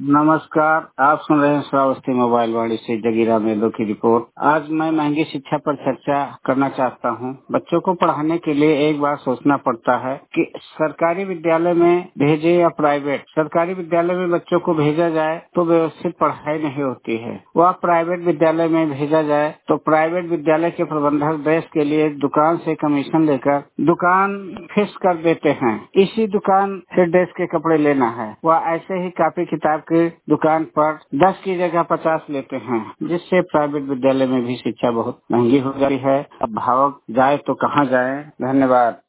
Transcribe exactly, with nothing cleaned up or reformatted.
नमस्कार, आप सुन रहे हैं श्रावस्ती मोबाइल वाणी से जगीरा मेलो की रिपोर्ट। आज मैं महंगी शिक्षा पर चर्चा करना चाहता हूं। बच्चों को पढ़ाने के लिए एक बार सोचना पड़ता है कि सरकारी विद्यालय में भेजे या प्राइवेट। सरकारी विद्यालय में बच्चों को भेजा जाए तो व्यवस्थित पढ़ाई नहीं होती है। वह प्राइवेट विद्यालय में भेजा जाए तो प्राइवेट विद्यालय के प्रबंधक ड्रेस के लिए दुकान से कमीशन लेकर दुकान फिक्स कर देते हैं। इसी दुकान से ड्रेस के कपड़े लेना है। वह ऐसे ही कापी किताब की दुकान पर दस की जगह पचास लेते हैं, जिससे प्राइवेट विद्यालय में भी शिक्षा बहुत महंगी हो गई है। अब भावक जाए तो कहाँ जाए। धन्यवाद।